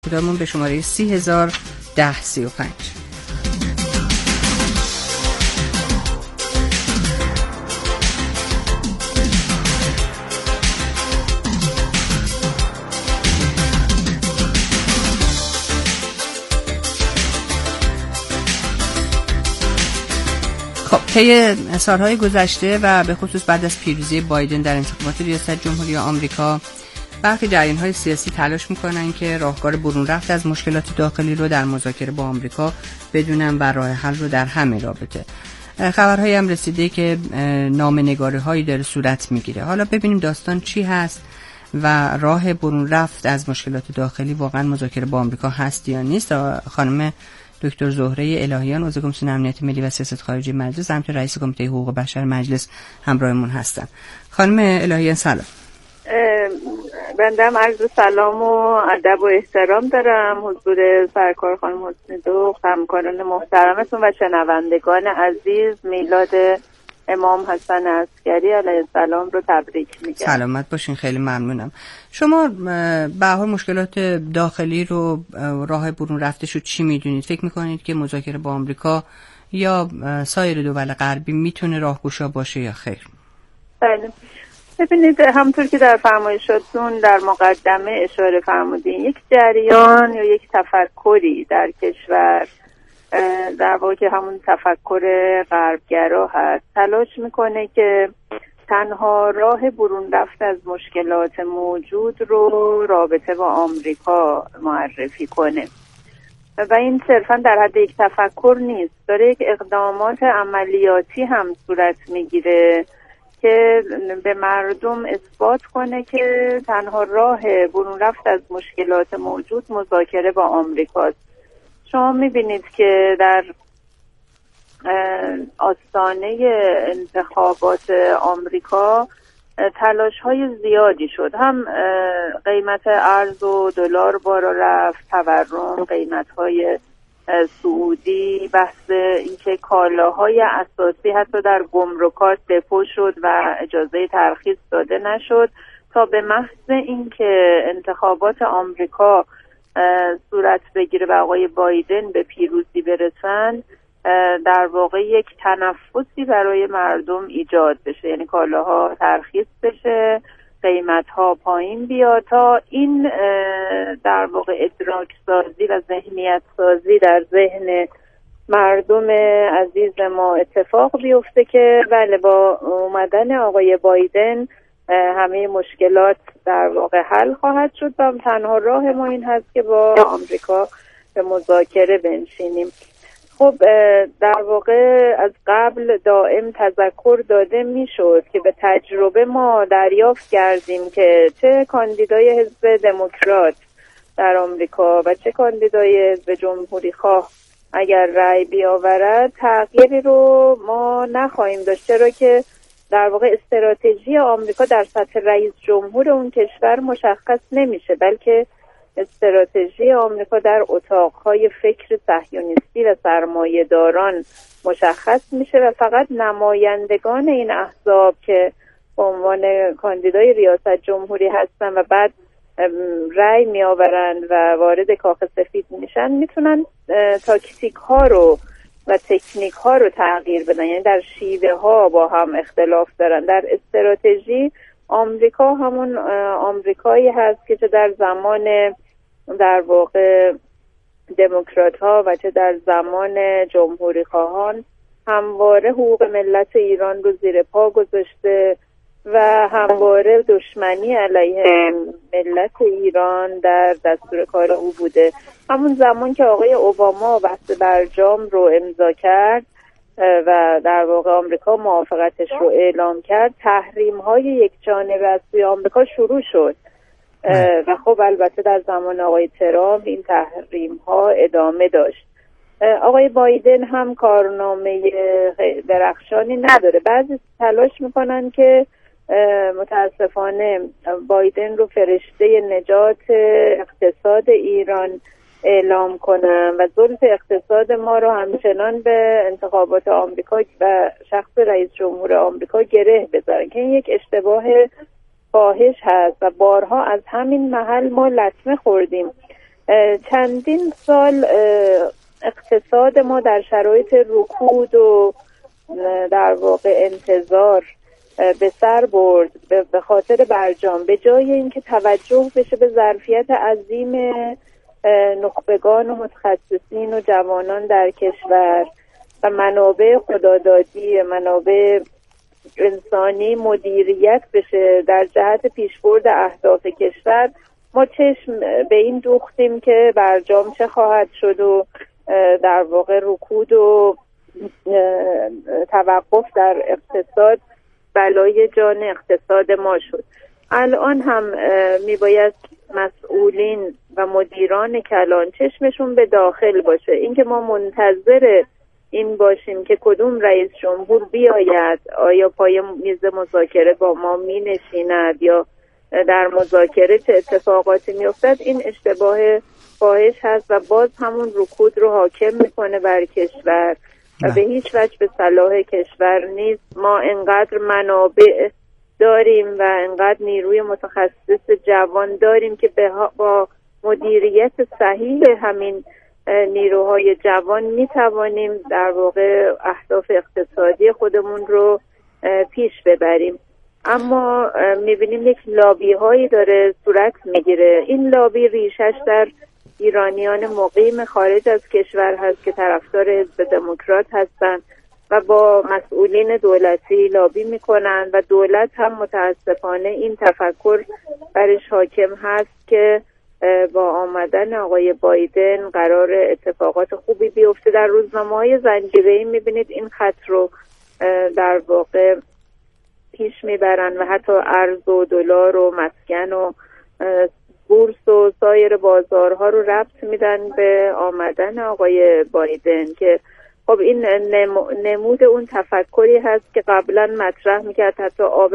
کدامون به شماره 301035. خب طی سالهای گذشته و به خصوص بعد از پیروزی بایدن در انتخابات ریاست جمهوری آمریکا، برخی جریان‌های سیاسی تلاش می‌کنن که راهکار برون رفت از مشکلات داخلی رو در مذاکره با آمریکا بدونن و راه حل رو در همین رابطه. خبرهایی هم رسیده که نامه‌نگاری‌هایی داره صورت می‌گیره. حالا ببینیم داستان چی هست و راه برون رفت از مشکلات داخلی واقعا مذاکره با آمریکا هست یا نیست. خانم دکتر زهره الهیان، عضو کمیسیون امنیت ملی و سیاست خارجی مجلس، همچنین رئیس کمیته حقوق بشر مجلس همراهمون هستن. خانم الهیان سلام. بنده هم عرض سلام و ادب و احترام دارم حضور سرکار خانم حسنی دو، همکاران محترمتون و شنوندگان عزیز. میلاد امام حسن عسکری علیه السلام رو تبریک میگم. سلامت باشین، خیلی ممنونم. شما به هر مشکلات داخلی رو راه برون رفتش رو چی میدونید؟ فکر میکنید که مذاکره با آمریکا یا سایر دول غربی میتونه راهگشا باشه یا خیر؟ بله، ببینید همونطور که در فرمایشاتون در مقدمه اشاره فرمودین، یک جریان یا یک تفکری در کشور، در واقع که همون تفکر غربگرا هست، تلاش میکنه که تنها راه برون رفت از مشکلات موجود رو رابطه با آمریکا معرفی کنه و این صرفا در حد یک تفکر نیست، داره یک اقدامات عملیاتی هم صورت میگیره که به مردم اثبات کنه که تنها راه برون رفت از مشکلات موجود مذاکره با آمریکاست. شما میبینید که در آستانه انتخابات آمریکا تلاش‌های زیادی شد، هم قیمت ارز و دلار بالا رفت، تورم، قیمت‌های سعودی، بحث اینکه کالاهای اساسی حتی در گمرکات دپو شد و اجازه ترخیص داده نشد، تا به محض اینکه انتخابات آمریکا صورت بگیره و آقای بایدن به پیروزی برسن، در واقع یک تنفسی برای مردم ایجاد بشه، یعنی کالاها ترخیص بشه، قیمت‌ها پایین بیاد، تا این در واقع ادراک سازی و ذهنیت سازی در ذهن مردم عزیز ما اتفاق بیفته که بله، با اومدن آقای بایدن همه مشکلات در واقع حل خواهد شد و تنها راه ما این هست که با آمریکا به مذاکره بنشینیم. خب در واقع از قبل دائم تذکر داده میشد که به تجربه ما دریافت کردیم که چه کاندیدای حزب دموکرات در آمریکا و چه کاندیدای حزب جمهوری خواه اگر رأی بیاورد تغییری رو ما نخواهیم داشت، چرا که در واقع استراتژی آمریکا در سطح رئیس جمهور اون کشور مشخص نمیشه، بلکه استراتژی آمریکا در اتاقهای فکر صهیونیستی و سرمایه‌داران مشخص میشه و فقط نمایندگان این احزاب که به عنوان کاندیدای ریاست جمهوری هستن و بعد رأی میآورند و وارد کاخ سفید میشن میتونن تاکتیک ها رو و تکنیک ها رو تغییر بدن، یعنی در شیوه ها با هم اختلاف دارن. در استراتژی آمریکا همون آمریکایی هست که چه در زمان در واقع دموکرات ها و چه در زمان جمهوری خواهان همواره حقوق ملت ایران رو زیر پا گذاشته و همواره دشمنی علیه ملت ایران در دستور کار او بوده. همون زمان که آقای اوباما بحث برجام رو امضا کرد و در واقع آمریکا موافقتش رو اعلام کرد، تحریم‌های یکجانبه از سوی آمریکا شروع شد و خب البته در زمان آقای ترامپ این تحریم‌ها ادامه داشت. آقای بایدن هم کارنامه درخشانی نداره. بعضی تلاش میکنن که متاسفانه بایدن رو فرشته نجات اقتصاد ایران اعلام کنن و ظلم اقتصاد ما رو همچنان به انتخابات آمریکا و شخص رئیس جمهور آمریکا گره بذارن که این یک اشتباه فاحش هست و بارها از همین محل ما لطمه خوردیم. چندین سال اقتصاد ما در شرایط رکود و در واقع انتظار به سر برد به خاطر برجام، به جای اینکه توجه بشه به ظرفیت عظیم نخبگان و متخصصین و جوانان در کشور و منابع خدادادی، منابع انسانی مدیریت بشه در جهت پیشبرد اهداف کشور، ما چشم به این دوختیم که برجام چه خواهد شد و در واقع رکود و توقف در اقتصاد بلای جان اقتصاد ما شد. الان هم میباید مسئولین و مدیران کلان چشمشون به داخل باشه، اینکه ما منتظر این باشیم که کدوم رئیس جمهور بیاید، آیا پای میز مذاکره با ما می نشیند یا در مذاکره چه اتفاقاتی می افتد، این اشتباه فاحش هست و باز همون رکود رو حاکم میکنه بر کشور و به هیچ وجه به صلاح کشور نیست. ما انقدر منابع داریم و انقدر نیروی متخصص جوان داریم که با مدیریت صحیح همین نیروهای جوان می توانیم در واقع اهداف اقتصادی خودمون رو پیش ببریم. اما می بینیم یک لابی هایی داره صورت میگیره. این لابی ریشش در ایرانیان مقیم خارج از کشور هست که طرفدار حزب دموکرات هستند و با مسئولین دولتی لابی میکنن و دولت هم متاسفانه این تفکر برش حاکم هست که با آمدن آقای بایدن قرار اتفاقات خوبی بیفته. در روزنامه‌های زنجیره‌ای می‌بینید این خط رو در واقع پیش میبرن و حتی ارز و دلار و مسکن و بورس و سایر بازارها رو ربط میدن به آمدن آقای بایدن که خب این نمود اون تفکری هست که قبلا مطرح میکرد حتی آب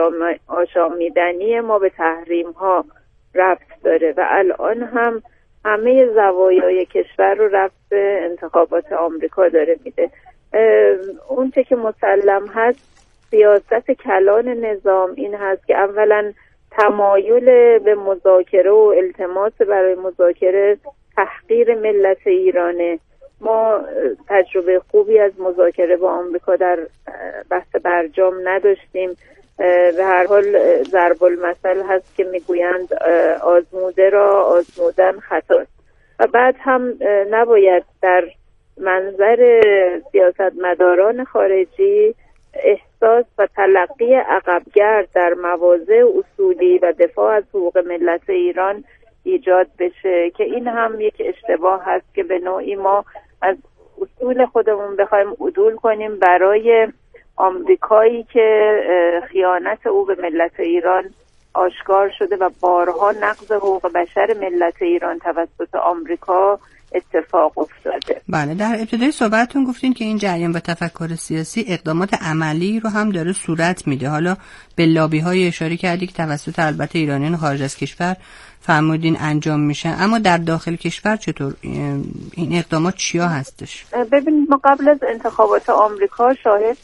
آشامیدنی ما به تحریم ها ربط داره و الان هم همه زوایای کشور رو ربط به انتخابات آمریکا داره میده. اون چه که مسلم هست سیاست کلان نظام این هست که اولا تمایل به مذاکره و التماس برای مذاکره تحقیر ملت ایرانه. ما تجربه خوبی از مذاکره با آمریکا در بحث برجام نداشتیم. به هر حال ضرب المثل هست که میگویند آزموده را آزمودن خطاست و بعد هم نباید در منظر سیاستمداران خارجی احساس و تلقی عقبگرد در مواضع اصولی و دفاع از حقوق ملت ایران ایجاد بشه که این هم یک اشتباه هست که به نوعی ما از اصول خودمون بخوایم عدول کنیم برای آمریکایی که خیانت او به ملت ایران آشکار شده و بارها نقض حقوق بشر ملت ایران توسط آمریکا اتفاق افتاده. بله، در ابتدای صحبتتون گفتین که این جریان و تفکر سیاسی اقدامات عملی رو هم داره صورت میده. حالا به لابی‌های اشاره کردی که توسط البته ایرانیان خارج از کشور فرمودین انجام میشه، اما در داخل کشور چطور این اقدامات چیا هستش؟ ببینید ما قبل از انتخابات آمریکا شاهد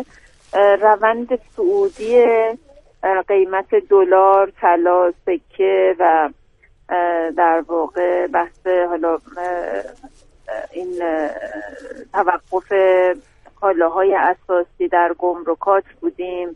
روند صعودی قیمت دلار، طلا، سکه و در واقع بحث حالا این توقف کالاهای اساسی در گمرکات بودیم.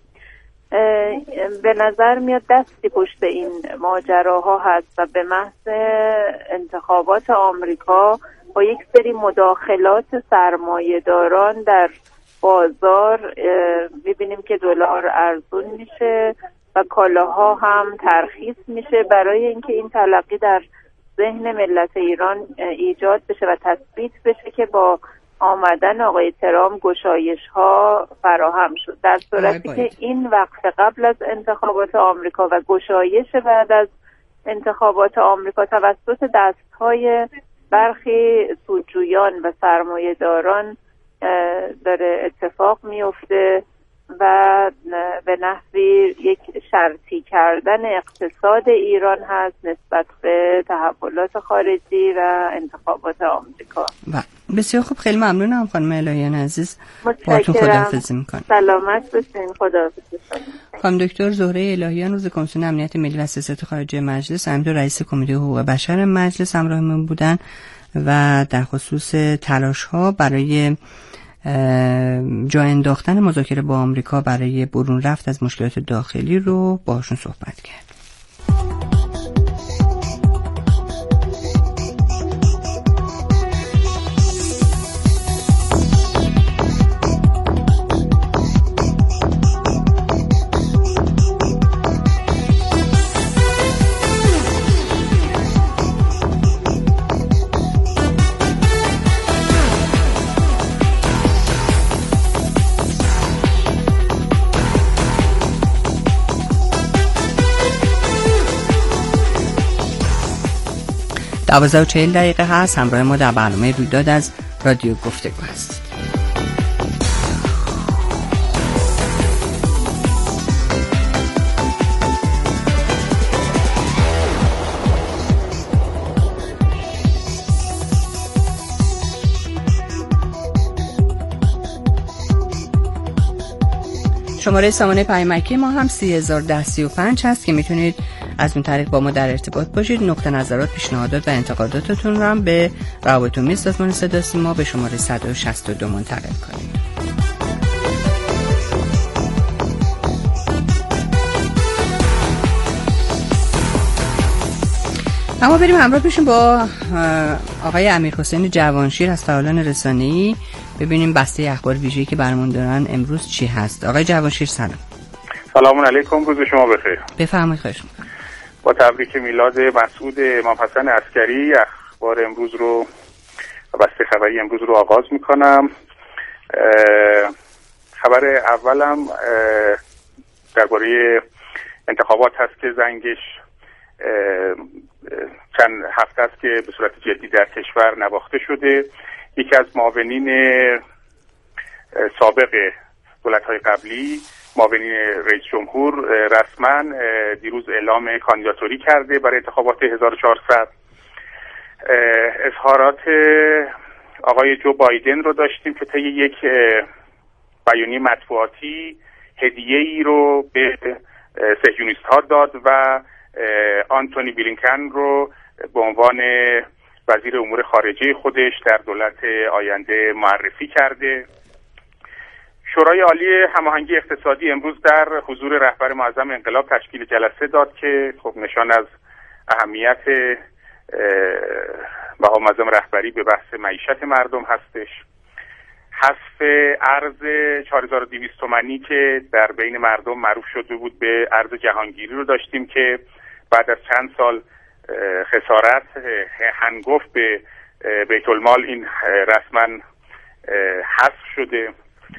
به نظر میاد دستی پشت این ماجراها هست و به محض انتخابات آمریکا با یک سری مداخلات سرمایه‌داران در بازار می‌بینیم که دلار ارزون میشه و کالاها هم ترخیص میشه برای اینکه این تلقی در ذهن ملت ایران ایجاد بشه و تثبیت بشه که با آمدن آقای ترامپ گشایش‌ها فراهم شد. در صورتی که این وقت قبل از انتخابات آمریکا و گشایش بعد از انتخابات آمریکا توسط دست‌های برخی سودجویان و سرمایه‌داران داره اتفاق میفته و به نحوی یک شرطی کردن اقتصاد ایران هست نسبت به تحولات خارجی و انتخابات آمریکا. بسیار خوب، خیلی ممنونم خانم الهیان عزیز. با تو خداحافظی میکنم. سلامت باشین. خداحافظی. خانم دکتر زهره الهیان روز کمیسیون امنیت ملی و سیاست خارجی مجلس همینطور رئیس کمیته حقوق بشر مجلس همراهمون بودن و در خصوص تلاش‌ها برای جا انداختن مذاکره با آمریکا برای برون رفت از مشکلات داخلی رو باهاشون صحبت کرد. دوازده و 40 دقیقه هست. همراه ما در برنامه رویداد از رادیو گفتگو هست. شماره سامانه پیامکی ما هم 301035 هست که میتونید از اون طریق با ما در ارتباط باشید. نقطه نظرات، پیشنهادات و انتقاداتتون رو هم به روابط عمومی سازمان صدا سیما به شماره 162 منتقل کنید. اما بریم همراه بشیم با آقای امیرحسین جوانشیر از فعالان رسانه‌ای ببینیم بسته اخبار ویژه‌ای که برامون دارن امروز چی هست. آقای جوانشیر سلام. سلام علیکم، روز شما بخیر. بفرمایید. خواهش می‌کنم. با تبریک میلاد مسعود امام حسن عسکری اخبار امروز رو بسته خبری امروز رو آغاز می‌کنم. خبر اولم درباره انتخابات هست که زنگش چند هفته است که به صورت جدی در کشور نواخته شده. یکی از معاونین سابق دولت‌های قبلی، معاونین رئیس جمهور، رسما دیروز اعلام کاندیداتوری کرده برای انتخابات 1400. اظهارات آقای جو بایدن رو داشتیم که طی یک بیانیه مطبوعاتی هدیه‌ای رو به صهیونیست‌ها داد و آنتونی بلینکن رو به عنوان وزیر امور خارجه خودش در دولت آینده معرفی کرده. شورای عالی هماهنگی اقتصادی امروز در حضور رهبر معظم انقلاب تشکیل جلسه داد که خب نشان از اهمیت بها معظم رهبری به بحث معیشت مردم هستش. حذف ارز 4200 تومانی که در بین مردم معروف شده بود به ارز جهانگیری رو داشتیم که بعد از چند سال خسارت هنگفت به بیت المال این رسما حذف شده.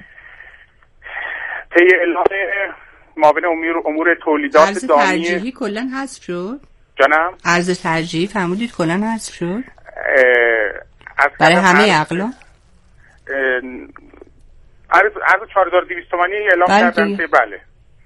طی اعلام معاون امور تولیدات ارز ترجیحی کلا حذف شد. جانم ارز ترجیحی فرمودید کلا حذف شد برای همه اقلا. ارز 4200 تومانی اعلام کردن که بله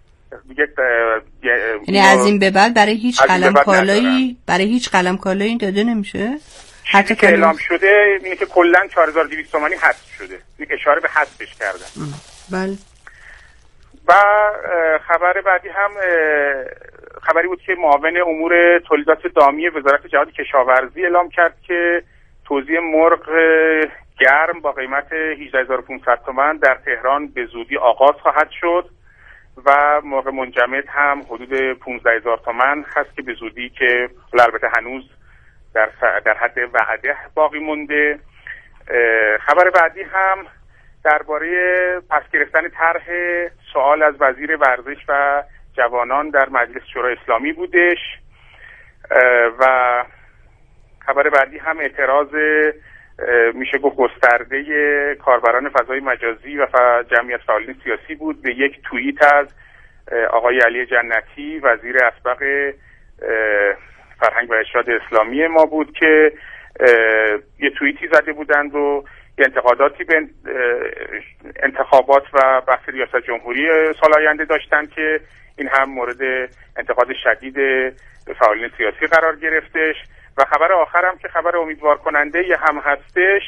یعنی از این به بعد برای هیچ قلم کالایی داده نمیشه. حتی که اعلام شده اینه که کلا 4200 تومانی حذف شده. این اشاره به حذفش کردن. بله. و خبر بعدی هم خبری بود که معاون امور تولیدات دامی وزارت جهاد کشاورزی اعلام کرد که توزیع مرغ گرم با قیمت 18500 تومان در تهران به زودی آغاز خواهد شد و مرغ منجمد هم حدود 15000 تومان هست که به زودی، که البته هنوز در حد وعده باقی مونده. خبر بعدی هم درباره پس گرفتن طرح سوال از وزیر ورزش و جوانان در مجلس شورای اسلامی بودش. و خبر بعدی هم اعتراض میشه گفت گسترده کاربران فضای مجازی و جمعیت فعالین سیاسی بود به یک توییت از آقای علی جنتی وزیر اسبق فرهنگ و ارشاد اسلامی ما بود که یه توییتی زده بودند و انتقاداتی به انتخابات و بحث ریاست جمهوری سال آینده داشتن که این هم مورد انتقاد شدید فعالین سیاسی قرار گرفتش. و خبر آخرم که خبر امیدوار کننده یه هم هستش،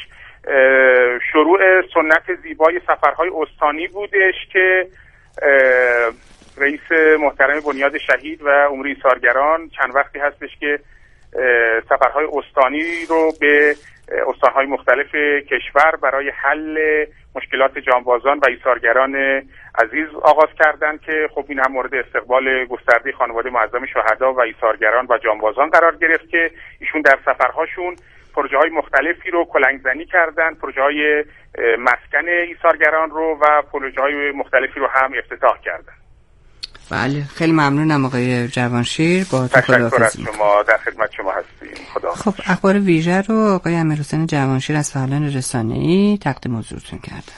شروع سنت زیبای سفرهای استانی بودش که رئیس محترم بنیاد شهید و امور ایثارگران چند وقتی هستش که سفرهای استانی رو به استانهای مختلف کشور برای حل مشکلات جانبازان و ایثارگران عزیز آغاز کردند که خب این هم مورد استقبال گسترده خانواده معظم شهدا و ایثارگران و جانبازان قرار گرفت که ایشون در سفرهاشون پروژه‌های مختلفی رو کلنگ‌زنی کردن، پروژه‌های مسکن ایثارگران رو و پروژه‌های مختلفی رو هم افتتاح کردن. بله، خیلی ممنونم آقای جوانشیر. با تشکر از شما، در خدمت شما هستیم. خدا. خب اخبار ویژه رو آقای امیرحسین جوانشیر از فعالان رسانه‌ای تقدیم حضورتون کردم.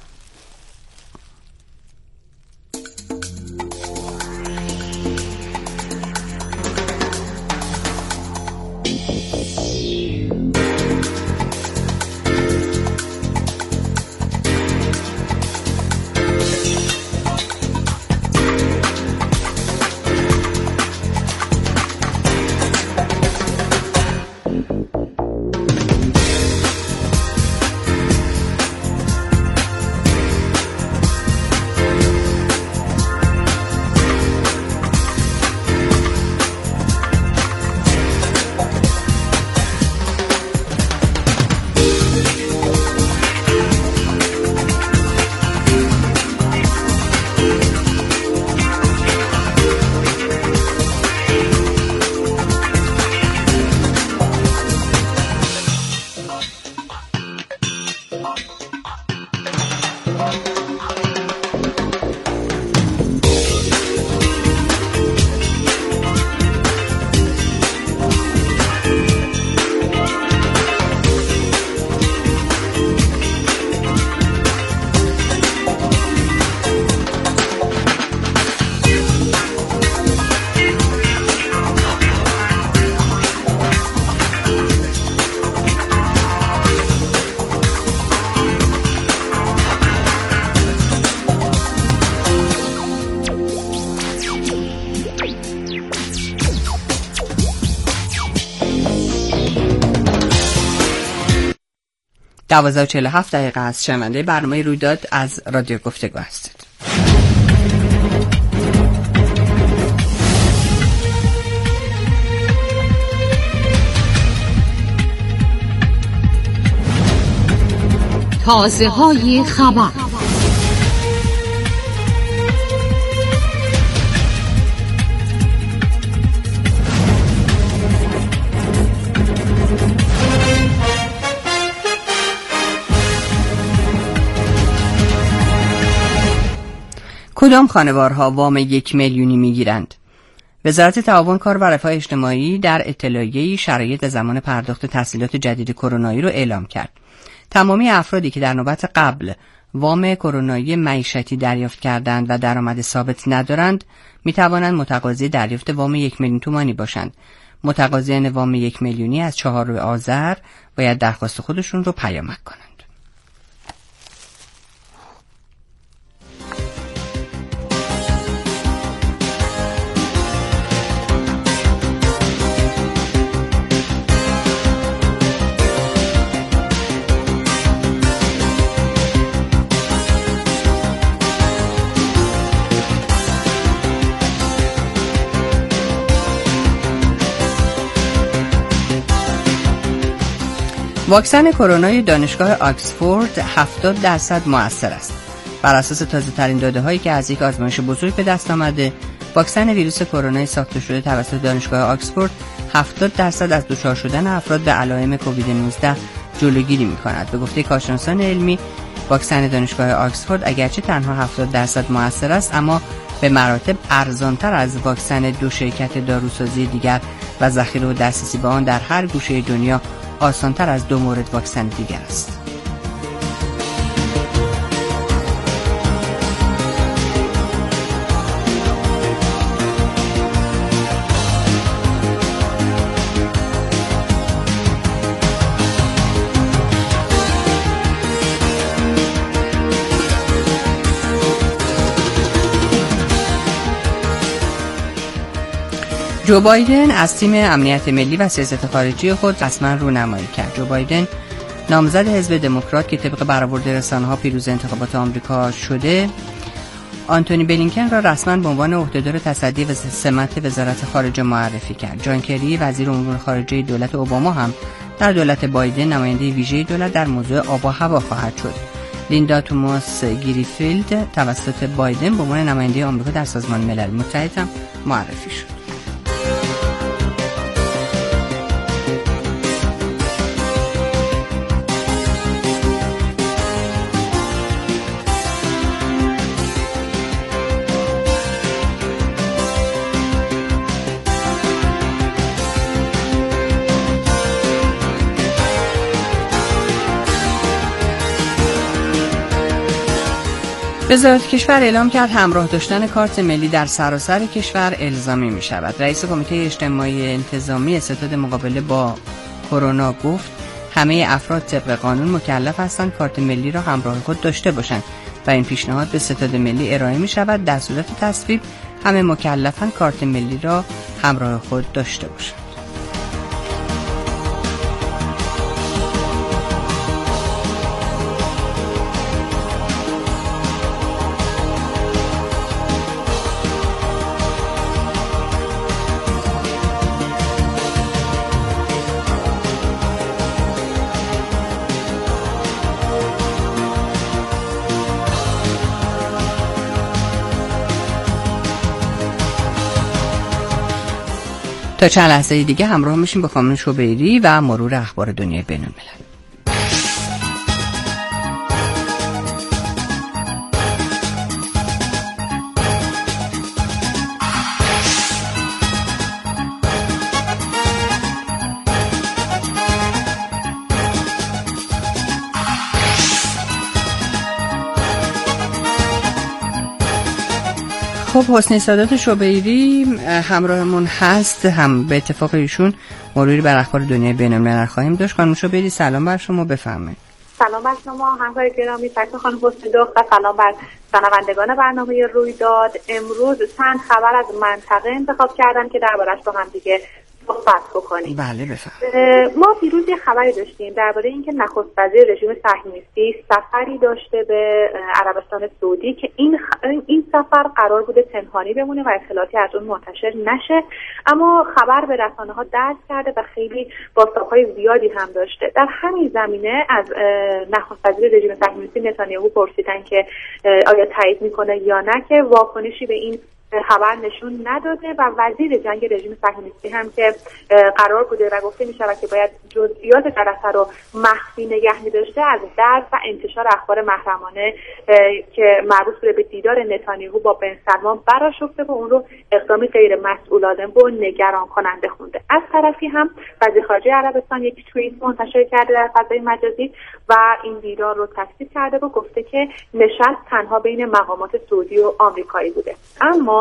دوازده و 47 دقیقه است. شنونده برنامه رویداد از رادیو گفتگو هستید. تازه‌های خبر. کدام خانوارها وام 1 میلیونی میگیرند؟ وزارت تعاون کار و رفاه اجتماعی در اطلاعیه‌ای شرایط زمان پرداخت تسهیلات جدید کرونایی رو اعلام کرد. تمامی افرادی که در نوبت قبل وام کرونایی معیشتی دریافت کردند و درآمد ثابت ندارند میتوانند متقاضی دریافت وام 1 میلیون تومانی باشند. متقاضیان وام 1 میلیونی از 4 آذر باید درخواست خودشون رو پیامک کنند. واکسن کرونای دانشگاه آکسفورد 70% مؤثر است. بر اساس تازه‌ترین داده‌هایی که از یک آزمایش بزرگ به دست آمده، واکسن ویروس کرونا ساخته شده توسط دانشگاه آکسفورد 70% از دچار شدن افراد به علائم کووید 19 جلوگیری می‌کند. به گفته کارشناسان علمی، واکسن دانشگاه آکسفورد اگرچه تنها 70% مؤثر است، اما به مراتب ارزان‌تر از واکسن 2 شرکت داروسازی دیگر و ذخیره و دسترسی به آن در هر گوشه دنیا آسان‌تر از 2 مورد واکسن دیگر است. جو بایدن از تیم امنیت ملی و سیاست خارجی خود رسما رونمایی کرد. جو بایدن نامزد حزب دموکرات که طبق برآورد رسانه‌ها پیروز انتخابات آمریکا شده، آنتونی بلینکن را رسما به عنوان عهدهدار تصدی و سمت وزارت خارجه معرفی کرد. جان کری وزیر امور خارجه دولت اوباما هم در دولت بایدن نماینده ویژه دولت در موضوع آب و هوا خواهد شد. لیندا توماس گریفیلد توسط بایدن به عنوان نماینده آمریکا در سازمان ملل متحد هم معرفی شد. وزارت کشور اعلام کرد همراه داشتن کارت ملی در سراسر کشور الزامی می شود. رئیس کمیته اجتماعی انتظامی ستاد مقابله با کرونا گفت همه افراد طبق قانون مکلف هستند کارت ملی را همراه خود داشته باشند و این پیشنهاد به ستاد ملی ارائه می شود. در صورت تصویب همه مکلفند کارت ملی را همراه خود داشته باشند. تا چند لحظه دیگه همراه میشیم با خانم شوبیری و مرور اخبار دنیای بین‌الملل. خب حسنی سادات شوبیری همراهمون هست، هم به اتفاق ایشون مروری بر اخبار دنیای بین‌الملل خواهیم داشت. خانم شوبیری سلام بر شما، بفرمایید. سلام بر شما همکار گرامی، سلام خانم حسنی و سلام بر شنوندگان برنامه رویداد. امروز چند خبر از منطقه انتخاب کردم که دربارش با هم دیگه صحبت بکنیم. بله بفرمایید. ما دیروز یه خبری داشتیم درباره اینکه نخست وزیر رژیم صهیونیستی سفری داشته به عربستان سعودی که این سفر قرار بوده پنهانی بمونه و اطلاعاتی از اون منتشر نشه، اما خبر به رسانه‌ها دست کرده و خیلی بازتاب‌های زیادی هم داشته. در همین زمینه از نخست وزیر رژیم صهیونیستی نتانیاهو پرسیدن که آیا تایید میکنه یا نه، که واکنشی به این خبر نشون نداده و وزیر جنگ رژیم صهیونیستی هم که قرار بوده و گفته می‌شود که باید جزئیات جلسه رو مخفی نگه می‌داشته، از درس و انتشار اخبار محرمانه که مربوط به دیدار نتانیاهو با بن سلمان برآشفته و اون رو اقدامی غیر مسئولانه و نگران کننده خونده. از طرفی هم وزیر خارجه عربستان یک توییت منتشر کرده در فضای مجازی و این دیدار رو تکذیب کرده و گفته که نشست تنها بین مقامات سعودی و آمریکایی بوده. اما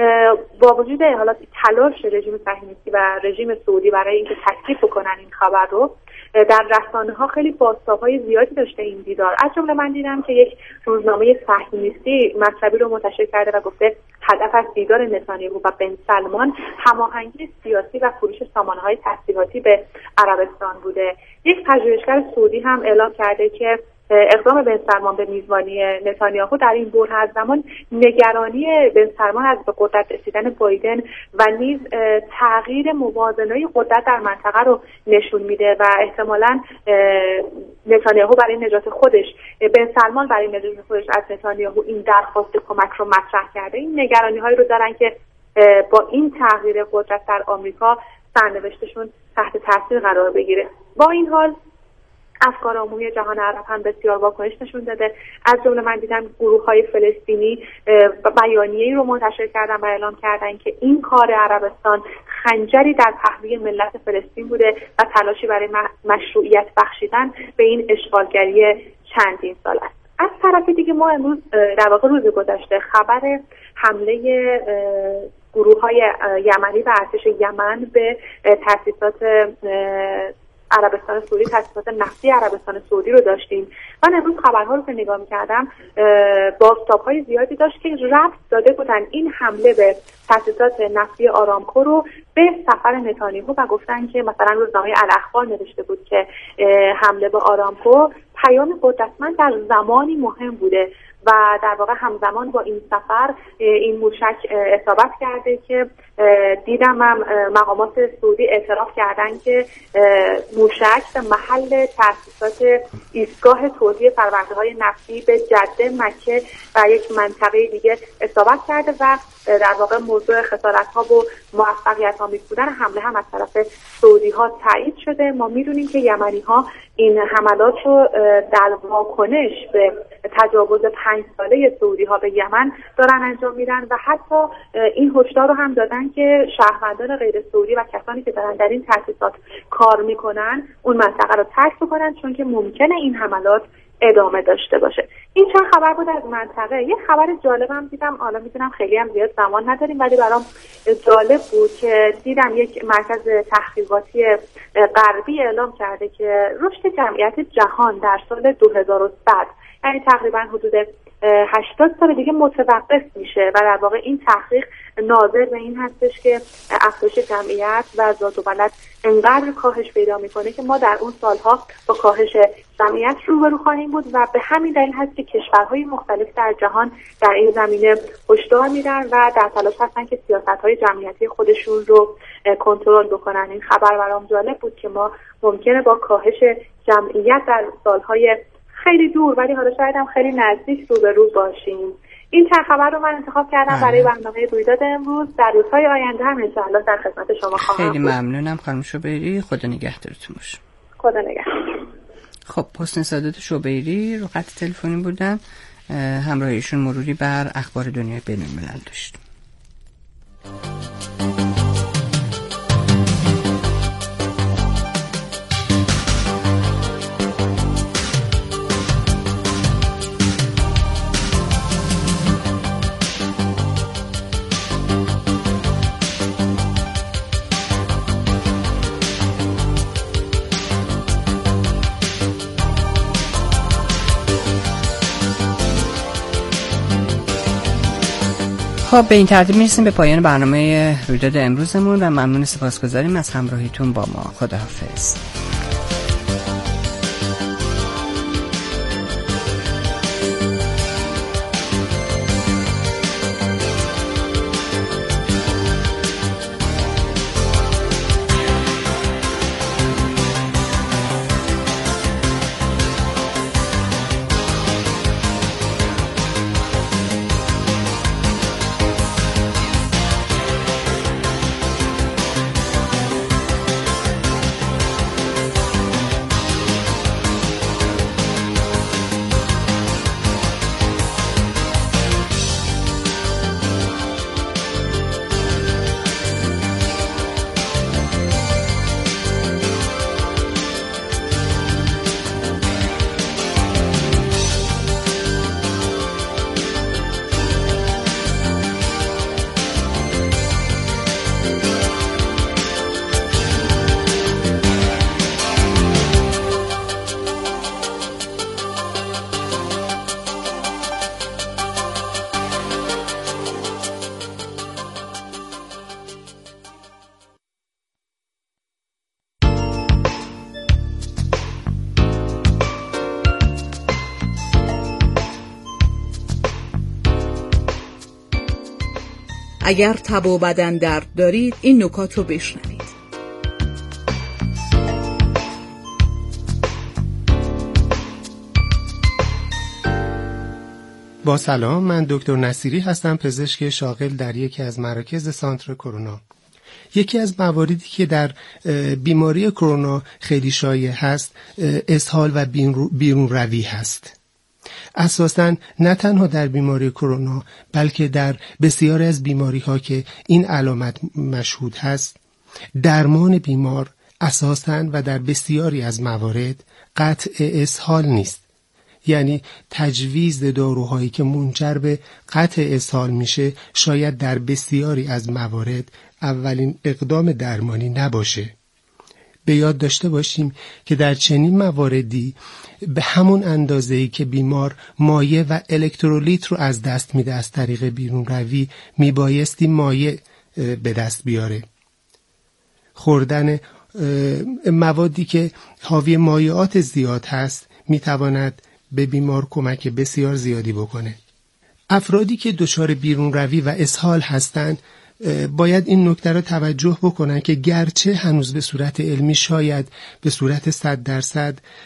با وجود حالا تلاش رژیم صهیونیستی و رژیم سعودی برای اینکه تکذیب بکنن این خبر رو، در رسانه‌ها خیلی بازتاب‌های زیادی داشته این دیدار. از جمله من دیدم که یک روزنامه صهیونیستی مطلبی رو منتشر کرده و گفته هدف از دیدار نتانیاهو و بن سلمان هماهنگی سیاسی و فروش سامانه‌های تسلیحاتی به عربستان بوده. یک پژوهشگر سعودی هم اعلام کرده که اقدام بن سلمان به میزبانی نتانیاهو در این بره از زمان نگرانی بن سلمان از به قدرت رسیدن بایدن و نیز تغییر موازنه قدرت در منطقه رو نشون میده و احتمالاً نتانیاهو برای نجات خودش، بن سلمان برای نجات خودش از نتانیاهو این درخواست کمک رو مطرح کرده. این نگرانی‌هایی رو دارن که با این تغییر قدرت در آمریکا سرنوشتشون تحت تاثیر قرار بگیره. با این حال افکار عمومی جهان عرب هم بسیار واکنش نشون داده. از جمله من دیدم گروه‌های فلسطینی بیانیه‌ای رو منتشر کردن و اعلام کردن که این کار عربستان خنجری در پهلوی ملت فلسطین بوده و تلاشی برای مشروعیت بخشیدن به این اشغالگری چندین سال است. از طرف دیگه ما امروز در واقع روز گذشته خبر حمله گروه‌های یمنی و ارتش یمن به تأسیسات عربستان سعودی، تأسیسات نفتی عربستان سعودی رو داشتیم. من امروز خبرها رو که نگاه می‌کردم بازتاب‌های زیادی داشت که ربط داده بودن این حمله به تأسیسات نفتی آرامکو رو به سفر نتانیاهو و گفتن که مثلا روزنامه الاخبار نوشته بود که حمله به آرامکو پیام قدرتمند در زمانی مهم بوده و در واقع همزمان با این سفر این موشک اصابت کرده که دیدم مقامات سعودی اعتراف کردن که موشک به محل تأسیسات ایستگاه تولید فرورده‌های نفتی به جده، مکه و یک منطقه دیگه اصابت کرده و در واقع موضوع خسارت‌ها و موفقیت‌آمیز بودن حمله هم از طرف سعودی‌ها تایید شده. ما می‌دونیم که یمنی‌ها این حملات رو در واکنش به تجاوز 5 ساله سعودی‌ها به یمن دارن انجام میدن و حتی این هشدار رو هم دادن که شهروندان غیر سعودی و کسانی که دارن در این تأسیسات کار میکنن اون منطقه رو ترک بکنن، چون که ممکنه این حملات ادامه داشته باشه. این چند خبر بود از منطقه. یه خبر جالبم دیدم، حالا میدونم خیلی هم زیاد زمان نداریم ولی برام جالب بود که دیدم یک مرکز تحقیقاتی غربی اعلام کرده که رشد جمعیت جهان در سال 2100 یعنی تقریبا حدود 80 سال دیگه متوقف میشه و در واقع این تحقیق ناظر به این هستش که افزایش جمعیت و زاد و ولد انقدر کاهش پیدا میکنه که ما در اون سالها با کاهش جمعیت روبرو خواهیم بود و به همین دلیل هست که کشورهای مختلف در جهان در این زمینه هشدار میدن و در تلاش هستن که سیاست‌های جمعیتی خودشون رو کنترل بکنن. این خبر برام جالب بود که ما ممکنه با کاهش جمعیت در سالهای خیلی دور ولی حالا شاید هم خیلی نزدیک روبرو باشیم. این چند خبر رو من انتخاب کردم برای برنامه رویداد امروز. در روزهای آینده هم انشاءالله در خدمت شما خواهم بود. خیلی ممنونم خانم شوبیری، خدا نگهدارتون باشه. خدا نگهدار. خب حسن سعادت شوبیری رو خط تلفنی بودن، همراه ایشون مروری بر اخبار دنیای بین الملل داشتیم. خب به این ترتیب میرسیم به پایان برنامه رویداد امروزمون و ممنون سپاسگزاریم از همراهیتون با ما. خداحافظ. اگر تب و بدن درد دارید این نکات رو بشنوید. با سلام، من دکتر نصیری هستم، پزشک شاغل در یکی از مراکز سانتر کرونا. یکی از مواردی که در بیماری کرونا خیلی شایع هست اسهال و بیرون روی هست. اساساً نه تنها در بیماری کرونا بلکه در بسیاری از بیماری ها که این علامت مشهود هست، درمان بیمار اساساً و در بسیاری از موارد قطع اسهال نیست. یعنی تجویز داروهایی که منجر به قطع اسهال میشه شاید در بسیاری از موارد اولین اقدام درمانی نباشه. به یاد داشته باشیم که در چنین مواردی به همون اندازه‌ای که بیمار مایع و الکترولیت رو از دست میده از طریق بیرون روی، میبایستی مایع به دست بیاره. خوردن موادی که حاوی مایعات زیاد هست میتواند به بیمار کمک بسیار زیادی بکنه. افرادی که دچار بیرون روی و اسهال هستند باید این نکته را توجه بکنن که گرچه هنوز به صورت علمی شاید به صورت 100%